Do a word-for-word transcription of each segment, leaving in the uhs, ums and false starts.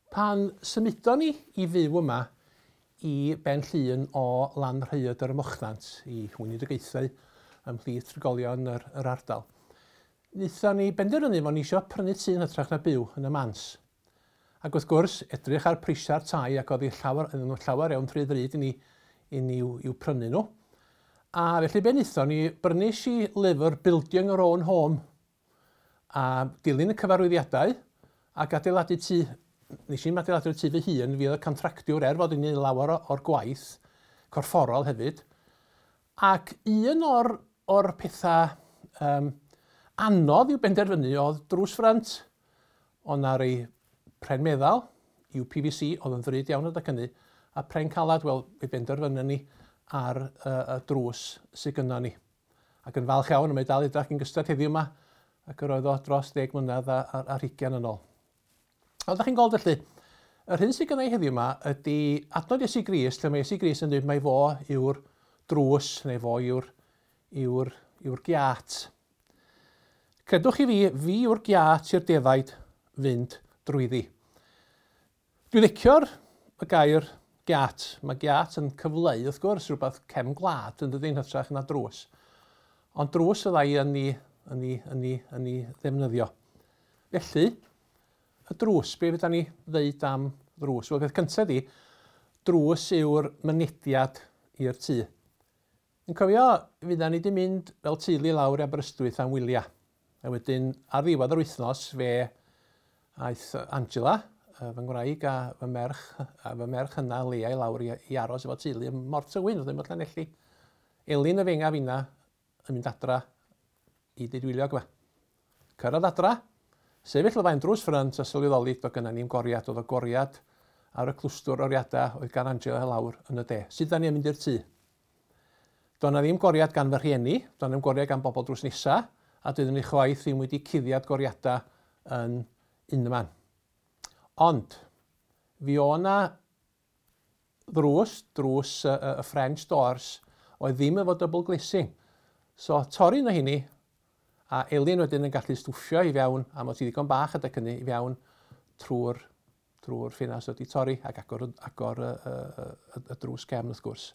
Pan symudon ni i fyw yma i Ben Llŷn o Lanrhaeadr y Mochnant i Weinidogaethau ymhlith trigolion yr, yr ardal. Wnaethon ni benderfynu fod ni eisiau prynu tŷ yn hytrach na byw yn y Mans. Ac wrth gwrs, edrych ar prisiau'r tai ac oedd llawer, llawer iawn trwy ddrud i ni, i ni i'w, i'w prynu nhw. A felly be wnaethon ni, brynis i lyfr Building Your Own Home a dilyn y cyfarwyddiadau ac adeiladu tŷ. Nes i'n adeiladu'r tŷ fy hun, fi oedd y contractiwr er fod yn ei lawer o'r gwaith, corfforol hefyd. Ac un o'r, o'r pethau um, anodd i'w benderfynu oedd drws ffrynt. Oedd na rei pren meddal, U P V C, oedd yn ddrud iawn o'r hynny, a pren calad, wel, fe benderfynu ni ar y uh, drws sydd gynno ni. Ac yn falch iawn, mae dal edrych yn gystad heddiw yma, ac yr oedd o dros ddeg mlynedd ar hugain yn ôl. Ond da chi'n gweld felly, yr hyn sydd gynnau heddiw yma ydy adnod Iesu Grist, lle mae Iesu Grist yn dweud mai fo yw'r drws neu fo yw'r yw'r yw'r giat. Credwch i fi, fi yw'r giat i'r defaid fynd drwyddi. Dwi'n licio'r y gair giat. Mae giat yn cyfleu, wrth gwrs, rhywbeth cefn gwlad yn dydyn hytrach na drws. Ond drws y ddau yn ei, yn ei, yn ei, yn ei ddefnyddio. Felly, y drws, be fydda ni ddeud am drws? Wel, peth cyntaf di, drws yw'r mynediad i'r tŷ. Yn cofio, fydda ni wedi mynd fel teulu lawr i Aberystwyth am wyliau. A wedyn, ar ddiwedd yr wythnos, fe aeth Angela, fy ngwraig a fy merch, a fy merch hynna Lea i lawr i, i aros efo teulu ym Mortywyn, oedd yn mynd Llanelli. Elin y fenga finna yn mynd adra i ddidwylio gyfa. Cyrraedd adra, sefyll o fain drws ffrynt a sylweddoli do gynna ni'n goriad, oedd o goriad ar y clwstwr oriadau oedd gan Angela lawr yn y de. Sut da ni yn mynd i'r tŷ? Do na ddim goriad gan fy rhieni, do na ddim goriad gan bobl drws nesa, a dydyn ni chwaith ddim wedi cuddiad goriadau yn Unman. Ond, fi o na ddrws, drws y, y French doors, oedd ddim efo double glazing. So, torri na hini, a Elin wedyn yn gallu stwffio i fewn, a mae ti ddigon bach adeg hynny i fewn trwy'r trwy ffinas wedi torri ac agor, agor y, y, y, y drws cefn wrth gwrs.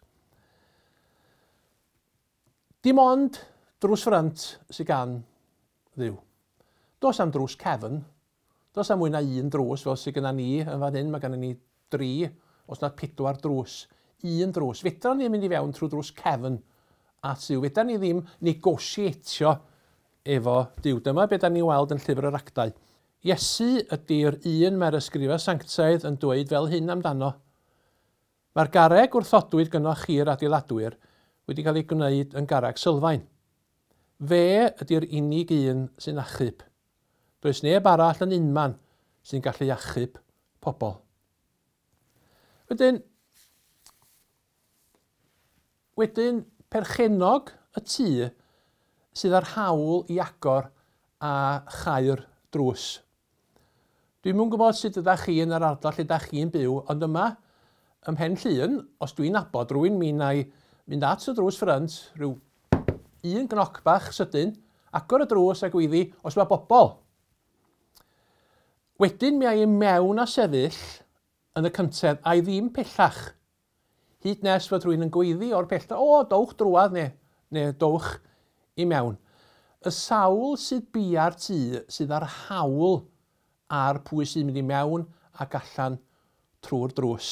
Dim ond drws ffrynt sydd gan ddiw. Does am drws cefn, does am mwy na un drws fel sydd gyda ni yn fan hyn, mae gyda ni dri, os nad pedwar drws, un drws. Fedra ni mynd i fewn trwy drws cefn at ddiw. Fedra ni ddim negosiatio efo Duw. Dyma beth da ni'n weld yn llyfr yr Actau. Iesu ydy'r un mae'r ysgrifau sanctaidd yn dweud fel hyn amdano. Mae'r garreg wrthodwyd gynnoch chi'r adeiladwyr wedi cael ei gwneud yn garreg sylfaen. Fe ydy'r unig un sy'n achub. Does neb arall yn unman sy'n gallu achub pobl. Wedyn, wedyn perchenog y tŷ sydd ar hawl i agor a chair drws. Dwi'n mwyn gwybod sut ydych chi yn yr ardal lle ydych chi'n byw, ond yma, ym Mhen Llŷn, os dwi'n nabod rwy'n mynd i mynd at y drws ffrynt, rhyw un gnoc bach sydyn, agor y drws a gwyddi os mae bobl. Wedyn mi ai mewn a sefyll yn y cyntedd a'i ddim pellach. Hyd nes fod rwy'n yn gwyddi o'r pellach, o, dowch drwad neu, neu dowch i mewn. Y sawl sydd bia'r tŷ sydd ar hawl ar pwy sy'n mynd i mewn ac allan trwy'r drws.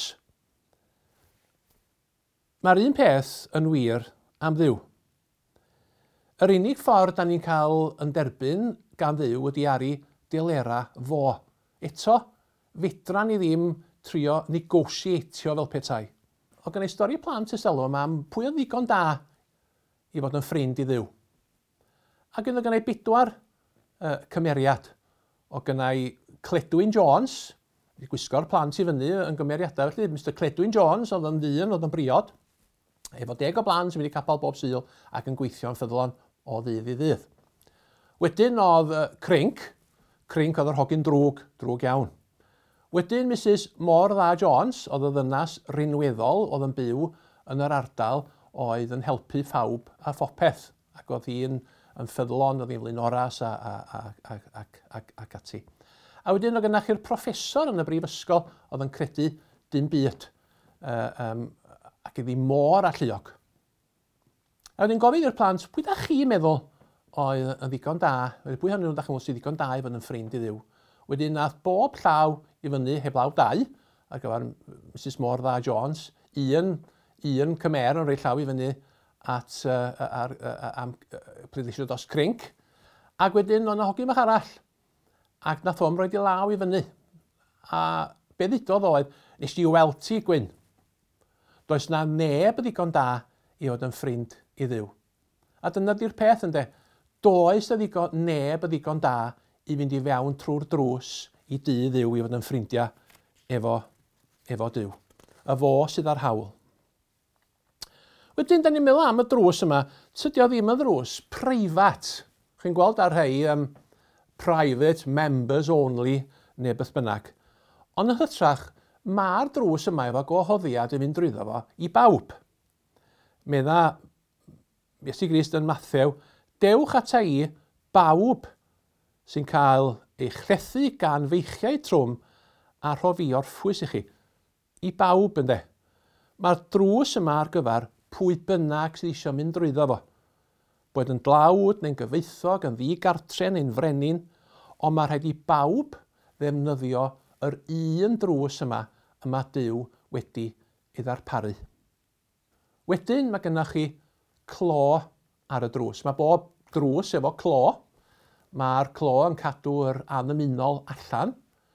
Mae'r un peth yn wir am ddiw. Yr unig ffordd da ni'n cael yn derbyn gan ddiw ydy ar ei delera fo. Eto, fedra ni ddim trio negosiatio fel petai. O gan ei stori plant yselo yma am pwy o ddigon da i fod yn ffrind i ddiw. Ac yna gynnau bedwar uh, cymeriad. O gynnau Cledwyn Jones, wedi gwisgo'r plant i fyny yn gymeriadau, felly mister Cledwyn Jones oedd yn ddyn, oedd yn briod, efo deg o blant sy'n mynd i capel bob sul ac yn gweithio'n ffyddlon o ddydd i ddydd. Wedyn oedd uh, Crinc, Crinc oedd yr hogyn drwg, drwg iawn. Wedyn Misys Mor-dda Jones, oedd y ddynas rinweddol, oedd yn byw yn yr ardal, oedd yn helpu phawb a phopeth, ac oedd hi'n yn ffyddlon, oedd hi'n flaenoras ac ati. A wedyn o gynnach chi'r proffesor yn y brifysgol oedd yn credu dim byd uh, um, ac iddi môr a lluog. A wedyn gofyn i'r plant, pwy da chi meddwl oedd yn ddigon da, pwy hynny nhw'n dachymol sydd ddigon da i fod yn ffrind i Dduw. Wedyn nath bob llaw i fyny heblaw dau ar gyfer Mrs Mortha Jones, un, un cymer yn rhoi llaw i fyny at uh, ar, uh, am uh, pleidleisio dros crinc. Ac wedyn o'n hogyn bach arall. Ac nath o'n rhoi i law i fyny. A be ddudodd oedd, nes di weld ti Gwyn. Does na neb y ddigon da i fod yn ffrind i Dduw. A dyna di'r peth ynddo. Does y ddigon, neb y ddigon da i fynd i fewn trwy'r drws i dy Dduw i fod yn ffrindiau efo, efo Dduw. Y fo sydd ar hawl. Wedyn, da ni'n meddwl am y drws yma, tydi o ddim y drws preifat. Chi'n gweld ar rhai um, private, members only, neu beth bynnag. Ond yn hytrach, mae'r drws yma efo gwahoddiad i fynd drwyddo fo i bawb. Medda Iesu Grist yn Mathew, dewch ata i bawb sy'n cael ei chlethu gan feichiau trwm a rhofi orffwys i chi. I bawb ynddo. Mae'r drws yma ar gyfer pwy bynnag sydd eisiau mynd drwyddo fo. Boed yn dlawd neu'n gyfeithog, yn ddigartre neu'n frenin, ond mae rhaid i bawb ddefnyddio yr un drws yma yma Duw wedi ei ddarparu. Wedyn mae gennych chi clo ar y drws. Mae bob drws efo clo. Mae'r clo yn cadw'r anymunol allan,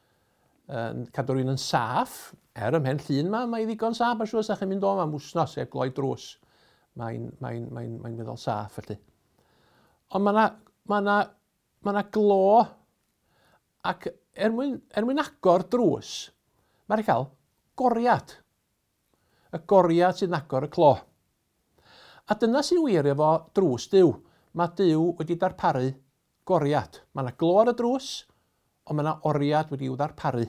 yn cadw rhywun yn saff. Er ymhen llun yma, mae ddigon saff, mae'n siŵr sa'ch chi'n mynd o am wsnos heb gloi drws. Mae'n mae mae mae meddwl saff felly. Ond mae yna ma na, ma na glo ac er mwyn, er mwyn agor drws, mae'n cael goriad. Y goriad sy'n agor y clo. A dyna sy'n wir efo drws Duw. Mae Duw wedi darparu goriad. Mae yna glo ar y drws, ond mae yna oriad wedi i'w ddarparu.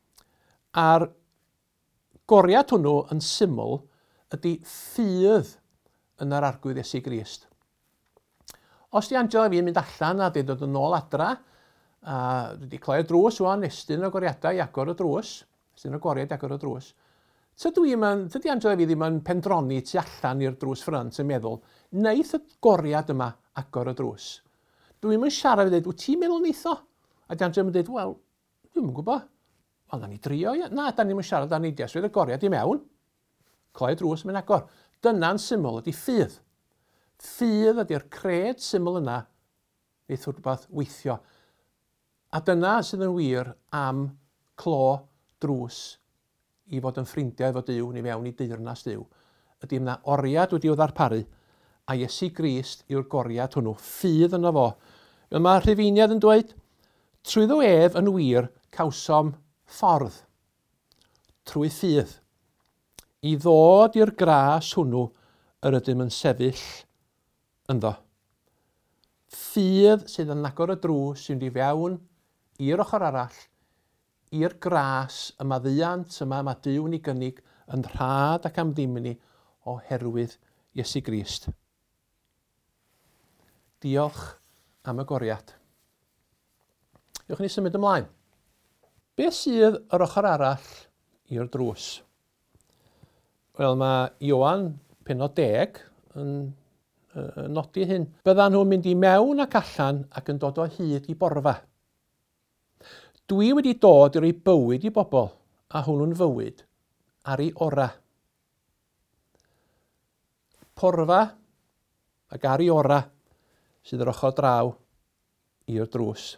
A'r goriad hwnnw yn syml ydy ffydd yn yr arglwydd Iesu Grist. Os di Angela fi'n mynd allan a di dod yn ôl adra, a wedi cloi y drws wan, estyn o goriadau i agor y drws, estyn o goriad i agor y drws, tydy Angela fi ddim yn pendroni tu allan i'r drws ffrynt yn meddwl, neith y goriad yma agor y drws. Dwi'n mynd siarad fi dweud, wyt ti'n meddwl neith o? A di Angela mynd dweud, wel, dwi'n mynd gwybod. Wel, da ni drio, ia. Na, da ni'n mynd siarad, da ni deswyd y goriad i mewn. Cloi y drws, mynd agor. Dyna'n syml ydy ffydd. Ffydd ydy'r cred syml yna neith rhywbeth weithio. A dyna sydd yn wir am clo drws i fod yn ffrindiau efo Duw neu fewn i deyrnas Duw. Ydy yna oriad wedi i'w ddarparu a Iesu Grist yw'r goriad hwnnw. Ffydd yno fo. Mae Rhufeiniad yn dweud, trwyddo ef yn wir cawsom ffordd, trwy ffydd. I ddod i'r gras hwnnw yr ydym yn sefyll ynddo. Ffydd sydd yn agor y drws sy'n di fewn i'r ochr arall, i'r gras y maddeuant yma mae Duw ni gynnig yn rhad ac am ddim ni oherwydd Iesu Grist. Diolch am y goriad. Diolch ni symud ymlaen. Be sydd yr ochr arall i'r drws? Wel, mae Ioan penod deg yn uh, nodi hyn. Byddan nhw'n mynd i mewn ac allan ac yn dod o hyd i borfa. Dwi wedi dod i roi bywyd i bobl, a hwnnw'n fywyd ar ei ora. Porfa ac ar ei ora sydd yr ochr draw i'r drws.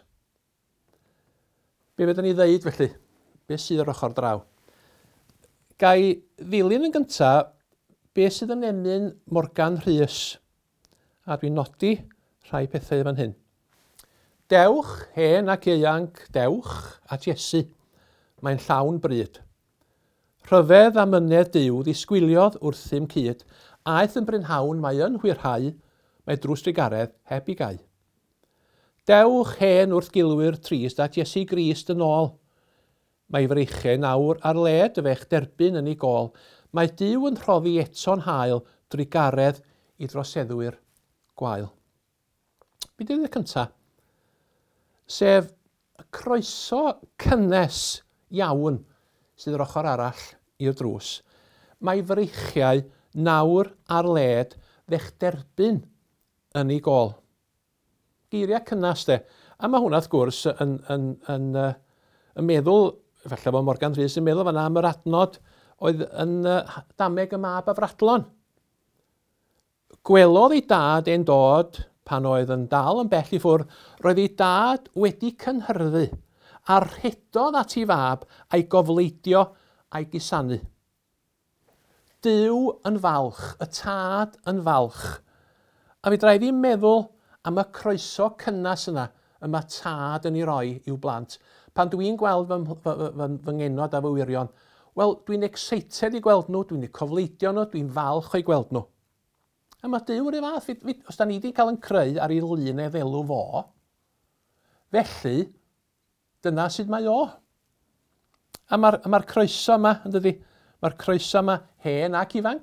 Be fydden ni ddeud felly? Be sydd yr ochr draw? Gai ddilyn yn gyntaf be sydd yn enyn Morgan Rhys. A dwi'n nodi rhai pethau fan hyn. Dewch, hen ac ieuanc, dewch at Iesu. Mae'n llawn bryd. Rhyfedd a mynedd Duw ddisgwyliodd wrthym cyd. Aeth yn brynhawn mae yn hwyrhau, mae drws drigaredd heb i gau. Dewch hen wrth gilwyr trist at Iesu Grist yn ôl. Mae freichau nawr ar led y fech derbyn yn ei gol. Mae Duw yn rhoddi eto'n hael drwy garedd i droseddwyr gwael. Beth ydy'r cyntaf? Sef y croeso cynnes iawn sydd yr ochr arall i'r drws. Mae freichiau nawr ar led ddechderbyn yn ei gol. Geiriau cynnes de. A mae hwnna wrth gwrs yn, yn, yn, yn, yn meddwl, efallai bod Morgan Rhys yn meddwl fan'na am yr adnod oedd yn uh, dameg y mab a fradlon. Gwelodd ei dad ein dod pan oedd yn dal yn bell i ffwrdd, roedd ei dad wedi cynhyrfu a rhedodd at ei fab a'i gofleidio a'i gusanu. Duw yn falch, y tad yn falch. A fi draed i'n meddwl am y croeso cynnas yna y mae tad yn ei roi i'w blant. Pan dwi'n gweld fy, fy, fy, fy, fy ngenod a fy wirion, wel, dwi'n excited i gweld nhw, dwi'n cofleidio nhw, dwi'n falch o'i gweld nhw. A mae Duw yr un fath, os da ni wedi cael yn creu ar ei lun ei ddelw fo, felly, dyna sydd mae o. A mae'r ma croeso yma, yn dydi, mae'r croeso yma hen ac ifanc.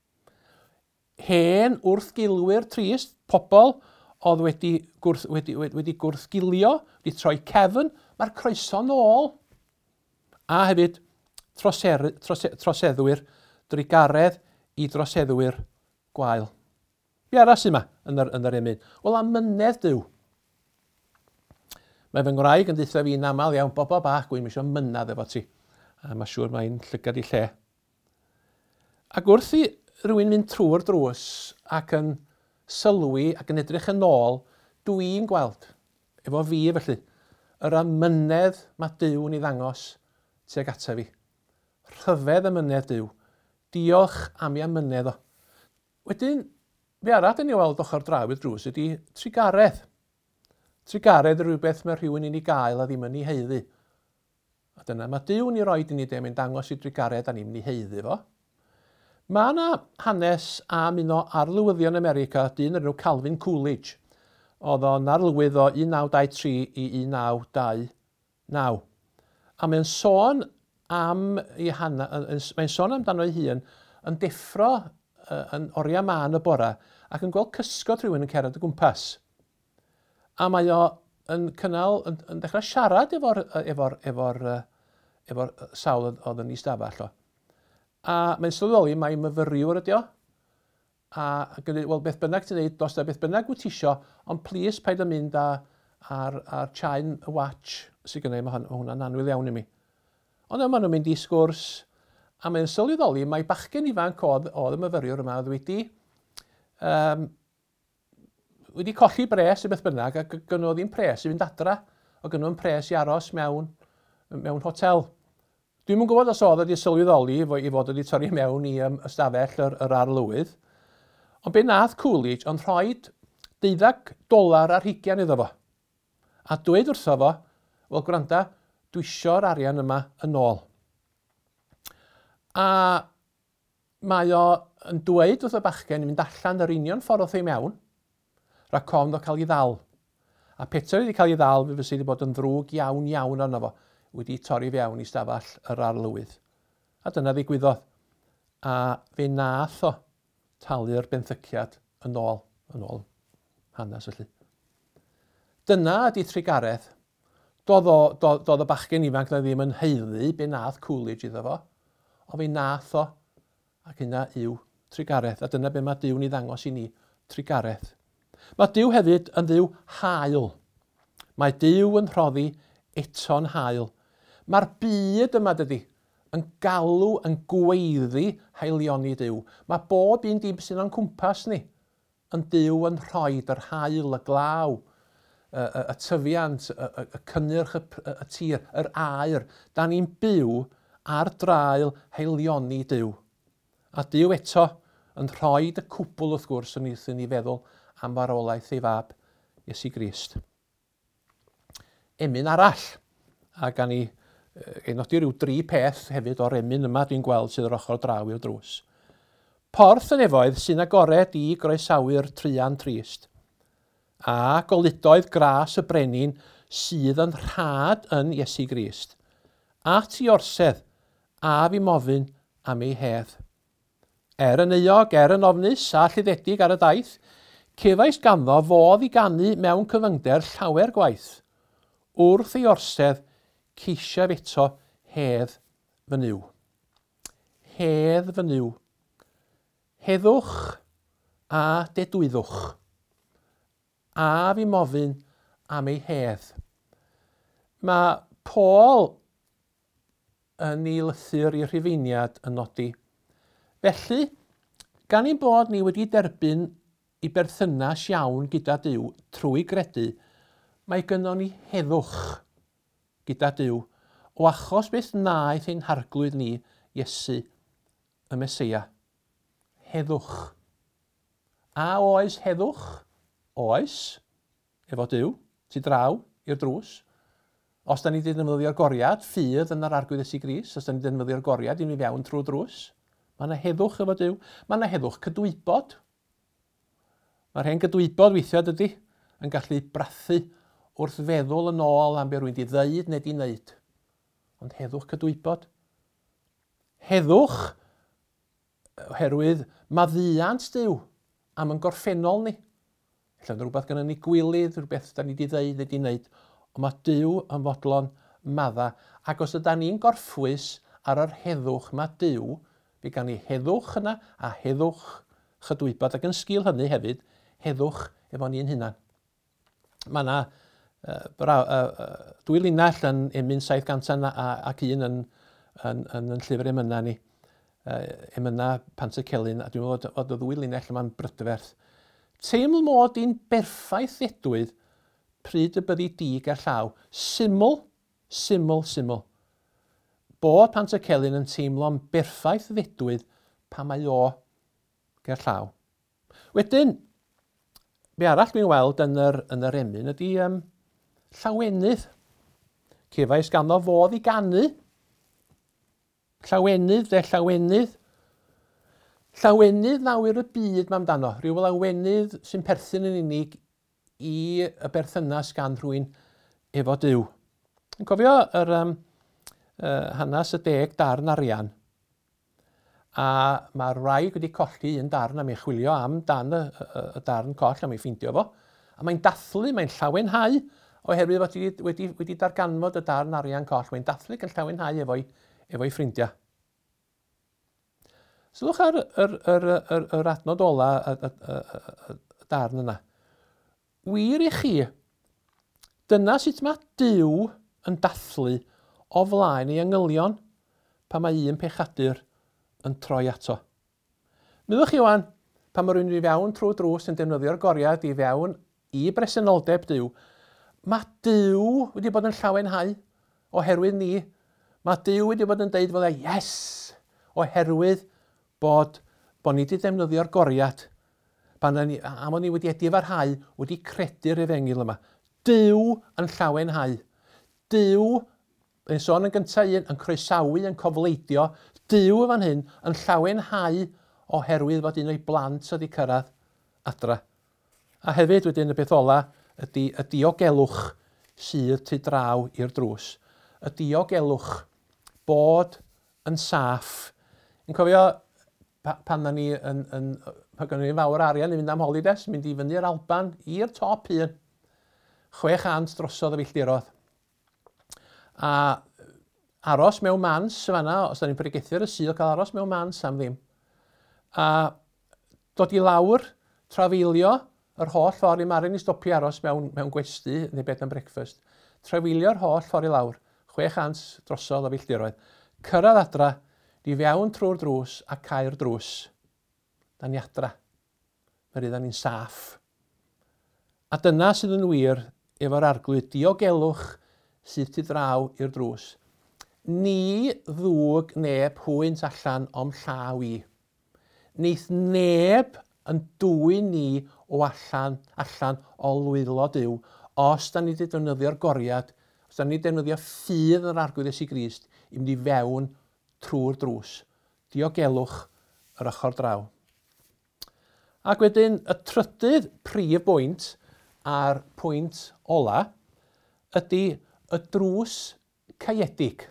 Hen wrth gilwyr trist, pobl oedd wedi, gwrth, wedi, wedi, wedi gwrthgilio, wedi troi cefn, mae'r croeso nôl. A hefyd, troser, trose, troseddwyr, drigaredd i droseddwyr gwael. Be arall sy'n yma yn yr, yn yr emyn? Wel, amynedd Duw. Mae fy ngwraig yn dweutha fi'n aml iawn, bobo bach, gwyn eisiau mynad efo ti. A mae siŵr mae'n llygad i lle. Ac wrth i rhywun mynd trwy'r drws ac yn sylwi ac yn edrych yn ôl, dwi'n gweld, efo fi felly, yr amynedd mae Duw yn ei ddangos tuag ata fi. Rhyfedd amynedd Duw. Diolch am ei amynedd o. Wedyn, fe arall dyn ni weld ochr draw i'r drws ydy trigaredd. Trigaredd yw rhywbeth mae rhywun yn ei gael a ddim yn ei heiddi. A dyna mae Duw yn ei roed i ni dem yn dangos i drigaredd a ni'n ei heiddi fo. Mae yna hanes am un o arlywyddion America, dyn yr enw Calvin Coolidge. Oedd o'n arlywydd o un naw dau tri i un naw dau naw. A mae'n sôn am ei hana, mae'n sôn amdano ei hun yn deffro uh, yn oriau man y bora ac yn gweld cysgod rhywun yn cerdded o gwmpas. A mae o yn cynnal, yn, yn dechrau siarad efo'r efo, efo, efo, efo sawl oedd yn ei stafell o. A mae'n sylweddoli, mae'n myfyriwr ydi o. A gwneud, wel, beth bynnag ti'n neud, dos da beth bynnag wyt isio, ond plis paid yn mynd ar, ar, ar chain y watch sydd gynnau, mae hwnna'n anwyl iawn i mi. Ond yma nhw'n mynd i sgwrs, a mae'n sylweddoli, mae bachgen ifanc oedd, oedd y myfyriwr yma, oedd wedi, um, wedi colli bres i beth bynnag, a gynnu ddim pres i fynd adra, o gynnu yn pres i aros mewn, mewn hotel. Dwi'm yn gwybod os oedd wedi sylweddoli i fod wedi torri mewn i um, ystafell yr, yr arlywydd. Ond be nath Coolidge ond rhoi deuddeg dolar ar hugain iddo fo. A dweud wrtho fo, wel gwranda, dwi isio'r arian yma yn ôl. A mae o yn dweud wrth y bachgen i mynd allan yr union ffordd wrth ei mewn, rhaid cofn o cael ei ddal. A Peter wedi cael ei ddal, fe fysa wedi bod yn ddrwg iawn iawn arno fo, wedi torri fewn i stafell yr arlywydd. A dyna ddigwyddodd. A fe nath o talu'r benthyciad yn ôl, yn ôl hanes felly. Dyna ydi trigaredd. Doedd o, doedd, doedd y bachgen ifanc na ddim yn heiddi be nath Coolidge iddo fo, o fe nath o, ac yna yw trigaredd. A dyna be mae Duw'n ei ddangos i ni, trigaredd. Mae Duw hefyd yn Dduw hael. Mae Duw yn rhoddi eto'n hael. Mae'r byd yma dydy yn galw, yn gweiddi haelioni Duw. Mae bob un dim sy'n o'n cwmpas ni yn Duw yn rhoi yr hael, y glaw, y, y, y tyfiant, y, y, y cynnyrch, y, y, y tir, yr aer. Da ni'n byw ar draul haelioni Duw. A Duw eto yn rhoi y cwbl wrth gwrs yn eithaf ni feddwl am farwolaeth ei fab, Iesu Grist. Emyn arall, a gan i e, nodi rhyw dri peth hefyd o'r emyn yma dwi'n gweld sydd yr ochr draw i'r drws. Porth yn efoedd sy'n agored i groesawu'r trian trist, a goludoedd gras y brenin sydd yn rhad yn Iesu Grist, at i orsedd a fi mofyn am ei hedd. Er yn euog, er yn ofnus a llyddedig ar y daith, cefais ganddo fodd i ganu mewn cyfyngder llawer gwaith. wrth ei orsedd ceisiaf eto hedd fy niw. Hedd fy niw. Heddwch a dedwyddwch. A fi mofyn am ei hedd. Mae Paul yn ei lythyr i'r Rhufeiniad yn nodi. Felly, gan ein bod ni wedi derbyn i berthynas iawn gyda Duw trwy gredu, mae gynnon ni heddwch gyda Duw o achos beth wnaeth ein harglwydd ni, Iesu y Meseia. Heddwch. A oes heddwch? Oes, efo Duw, ti draw i'r drws. Os da ni wedi defnyddio'r goriad, ffydd yn yr arglwydd Iesu Grist, os da ni wedi defnyddio'r goriad i mi fewn trwy drws, mae yna heddwch efo Duw. Mae yna heddwch cydwybod. Mae'r hen gydwybod weithiau dydy yn gallu brathu wrth feddwl yn ôl am be rwy'n di ddeud neu di wneud. Ond heddwch cydwybod. Heddwch oherwydd maddiant Duw am yn gorffennol ni. Felly rhywbeth gyda ni gwilydd, rhywbeth da ni di ddeud neu di wneud. Ond mae Duw yn fodlon madda. Ac os ydym ni'n gorffwys ar yr heddwch mae Duw, fe gan ni heddwch yna a heddwch chydwybod. Ac yn sgil hynny hefyd, heddwch efo ni'n hunan. Mae yna uh, uh, uh, dwy linell yn emyn saith gant ac un yn, yn, yn, yn llyfr emyna ni. Uh, emyna Pant y Celyn, a dwi'n meddwl bod y ddwy linell yma'n brydferth. Teiml mod i'n berffaith ddedwydd pryd y byddi di ger llaw. Syml, syml, syml. Bod Pant y Celyn yn teimlo'n berffaith ddedwydd pa mae o ger llaw. Wedyn, be arall dwi'n weld yn yr, yn yr emyn ydy um, llawenydd. Cefais ganddo fodd i ganu. Llawenydd, de llawenydd. Llawenydd nawr y byd mae amdano. Rhyw lawenydd sy'n perthyn yn unig i y berthynas gan rhywun efo Duw. Yn cofio yr um, uh, hanes y deg darn arian. A mae'r wraig wedi colli un darn am ei chwilio am dan y, y, y darn coll am ei ffeindio fo. A mae'n dathlu, mae'n llawenhau oherwydd fod wedi, wedi, wedi darganfod y darn arian coll. Mae'n dathlu gan llawenhau efo'i efo ffrindiau. Sylwch ar yr, yr, yr, yr adnod ola y, y, y, y, y darn yna. Wir i chi, dyna sut mae Duw yn dathlu o flaen ei angylion pan mae un pechadur yn troi ato. Meddwch chi wan, pan mae rhywun i fewn trwy drws yn defnyddio'r goriad i fewn i bresenoldeb Duw, mae Duw wedi bod yn llawenhau oherwydd ni. Mae Duw wedi bod yn deud fod e, yes, oherwydd bod, bod ni wedi defnyddio'r goriad pan ni, am o'n ni wedi edifarhau, wedi credu'r efengil yma. Duw yn llawenhau. Duw, yn sôn yn gyntaf un, yn croesawu, yn cofleidio. Duw fan hyn yn llawenhau oherwydd fod un o'i blant wedi cyrraedd adra. A hefyd wedyn y beth ola ydy y diogelwch sydd tu draw i'r drws. Y diogelwch bod yn saff. Yn cofio pan na ni yn, yn, pan gynnu ni fawr arian i fynd am holidays, mynd i fyny'r Alban i'r top un. Chwe chant drosodd y filltirodd. A aros mewn mans fanna, os da ni'n pregethu'r y sul, cael aros mewn mans am ddim. A dod i lawr, trafeilio yr holl ffordd i marin i stopio aros mewn, mewn gwesty neu bed and breakfast. Trafeilio'r holl ffordd i lawr, chwe chant drosodd o filltiroedd. Cyrraedd adra, di fewn trwy'r drws a cael drws. Da ni adra. Fe rydda ni'n saff. A dyna sydd yn wir efo'r arglwydd diogelwch sydd tu draw i'r drws. Ni ddwg neb hwynt allan o'm llaw i. Neith neb yn dwyn ni o allan, allan o lwylo Duw os da ni wedi defnyddio'r goriad, os da ni wedi defnyddio ffydd yr arglwydd Iesu Grist i mynd i fewn trwy'r drws. Diogelwch yr ochr draw. Ac wedyn y trydydd prif bwynt a'r pwynt ola ydy y drws caeedig.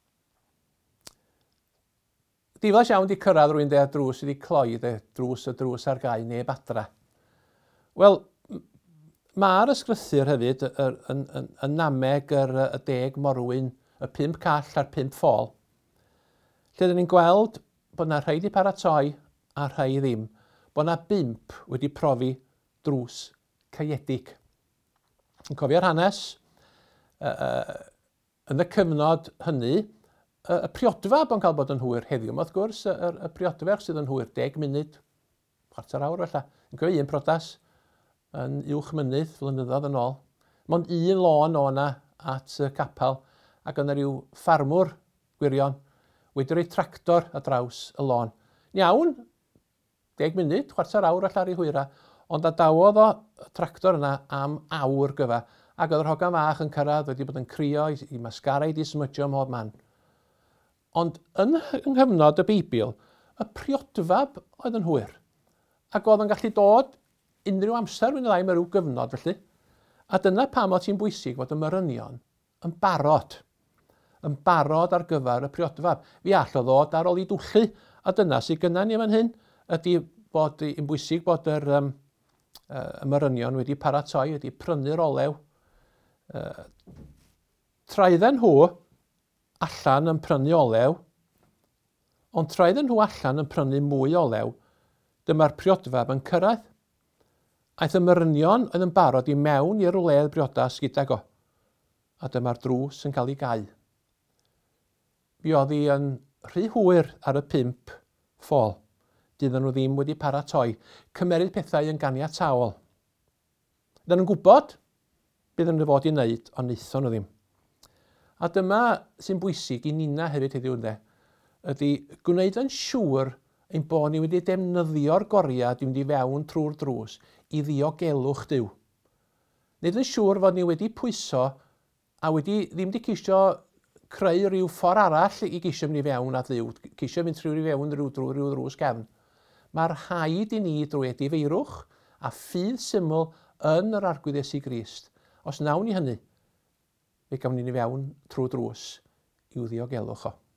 Diflas iawn di cyrraedd rwy'n dweud drws wedi cloi, de, drws y drws ar gau neb adra. Wel, Mae'r ysgrythyr hefyd yn, yn, yn nameg yr, y deg morwyn, y pump call a'r pump ffôl. Lle dyn ni'n gweld bod yna rhai wedi paratoi a rhai ddim, bod yna bump wedi profi drws caeedig. Yn cofio'r hanes, uh, uh, yn y cyfnod hynny, uh, y priodfa bo'n cael bod yn hwyr heddiw. Wrth gwrs, y, y priodfa sydd yn hwyr deg munud, chwarter awr felly. Yn cofio un prodas yn uwch mynydd flynyddoedd yn ôl. Mond un lôn o yna at y capel ac yna rhyw ffarmwr gwirion wedi rhoi tractor a draws y lôn. Iawn, deg munud, chwarter awr allan i hwyra, ond adawodd o y tractor yna am awr gyfa ac oedd yr hogan fach yn cyrraedd wedi bod yn crio i, i masgarau di smydio ym mhob man. Ond yn nghyfnod y Beibl, y priodfab oedd yn hwyr ac oedd yn gallu dod unrhyw amser mynd ymlaen mewn rhyw gyfnod felly. A dyna pam oedd ti'n bwysig fod y myrynion yn barod. Yn barod ar gyfer y priodfab. Fi all o ddod ar ôl i dwllu. A dyna sydd gyda ni fan hyn ydy bod yn bwysig bod yr um, uh, myrynion wedi paratoi, wedi prynu'r olew. Uh, traedden nhw allan yn prynu olew, ond traedden nhw allan yn prynu mwy olew, dyma'r priodfab yn cyrraedd. Aeth y myrynion oedd yn barod i mewn i'r wledd briodas gydag o. A dyma'r drws yn cael ei gau. Mi oedd hi yn rhy hwyr ar y pump ffôl. Dydden nhw ddim wedi paratoi. Cymeryd pethau yn ganiataol. Dydden nhw'n gwybod bydd nhw fod i wneud, ond wnaethon nhw ddim. A dyma sy'n bwysig i nina hefyd heddiw ynde, ydy gwneud yn siŵr ein bod ni wedi defnyddio'r goriad i fynd i fewn trwy'r drws i ddiogelwch Duw. Nid yn siŵr fod ni wedi pwyso a wedi ddim wedi ceisio creu rhyw ffordd arall i geisio mynd i fewn at Dduw, ceisio mynd trwy fewn rhyw drwy rhyw drws gefn. Mae'r rhaid i ni drwy edifeirwch a ffydd syml yn yr arglwydd Iesu Grist. Os nawn ni hynny, fe gawn ni fewn trwy drws i'w ddiogelwch o.